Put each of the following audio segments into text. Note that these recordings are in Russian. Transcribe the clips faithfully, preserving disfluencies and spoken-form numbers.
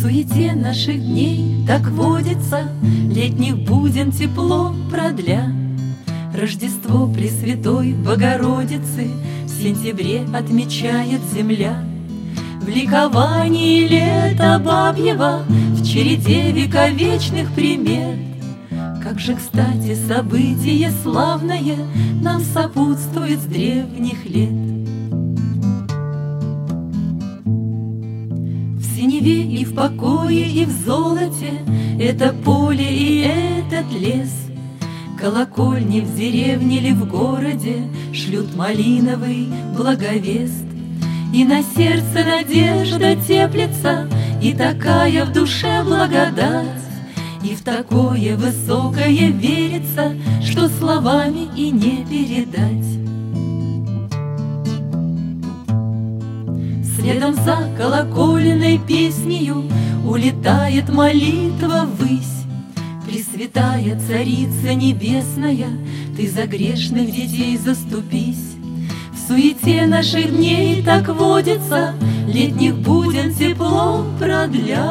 суете наших дней так водится, летних буден тепло продля. Рождество Пресвятой Богородицы в сентябре отмечает земля. В ликовании лета бабьего, в череде вековечных примет, как же, кстати, событие славное нам сопутствует с древних лет. В синеве и в покое, и в золоте это поле и этот лес. Колокольни в деревне или в городе шлют малиновый благовест. И на сердце надежда теплится, и такая в душе благодать, и в такое высокое верится, что словами и не передать. Следом за колокольной песнею улетает молитва ввысь. Пресвятая Царица Небесная, ты за грешных детей заступись. В суете наших дней так водится, летних буден тепло продля.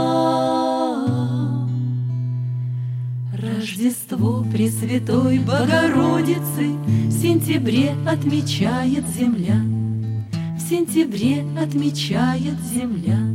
Рождество Пресвятой Богородицы в сентябре отмечает земля. В сентябре отмечает земля.